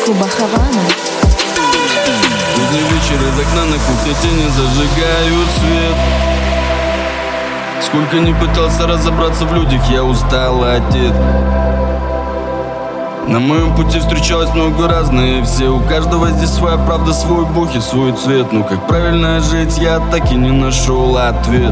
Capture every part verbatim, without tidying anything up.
клуба Havana. Поздний вечер, из окна на кухне тени зажигают свет. Сколько ни пытался разобраться в людях, я устал и одет. На моем пути встречалось много разных все. У каждого здесь своя правда, свой бог и свой цвет. Но как правильно жить, я так и не нашел ответ.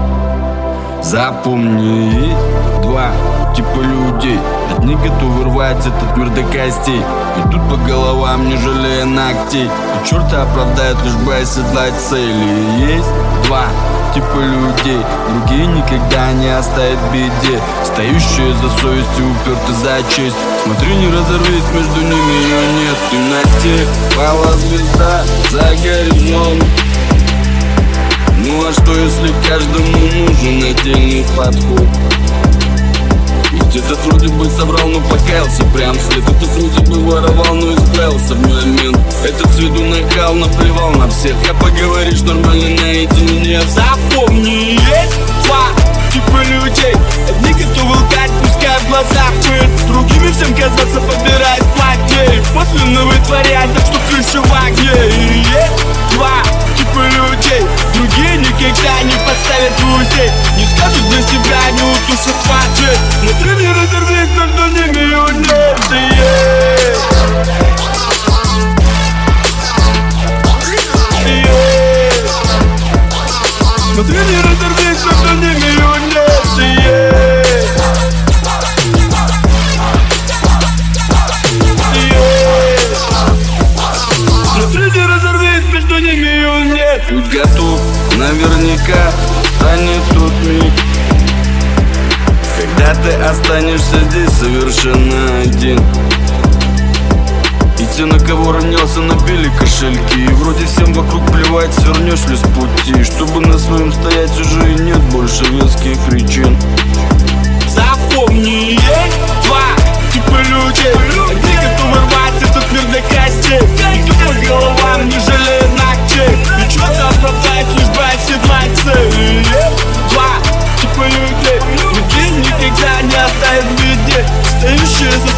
Запомни, есть два типа людей. Одни готовы рвать этот мир до костей, идут по головам, не жалея ногтей, и черта оправдают, лишь бы оседлать цели. Есть два типа людей, другие никогда не оставят в беде, стоящие за совесть и уперты за честь. Смотри, не разорвись, между ними ее нет. В темноте пала звезда за горизонт. Ну а что, если каждому нужен отдельный подход? Этот вроде бы соврал, но покаялся прям след. Этот вроде бы воровал, но исправился в момент. Этот с виду нахал, наплевал на всех. А поговоришь нормально наедине. Запомни, есть два типа людей. Одни готовы лгать, пускай в глазах пыль, другими всем казаться, побирать платей, после вытворять, так что крыша в огне. И есть два типа людей, другие никогда не подставят друзей, не скажут за себя, не утушат фаджи. Внутри не разорвись, между ними унеться. Внутри не разорвись, между ними унеться. Внутри не разорвись, между ними унеться. Будь готов, наверняка станет тот миг, когда ты останешься здесь совершенно один. И те, на кого ронялся, набили кошельки. И вроде всем вокруг плевать, свернешь ли с пути. Чтобы на своем стоять, уже и нет больше веских причин. Запомни, есть два типа людей. Одни готовы рвать этот мир до костей, идут по головам, не жалея ногтей, и что-то оправдать, лишь бы оседлать цель. Есть два типа людей, другие никогда не оставят в беде, стоящие за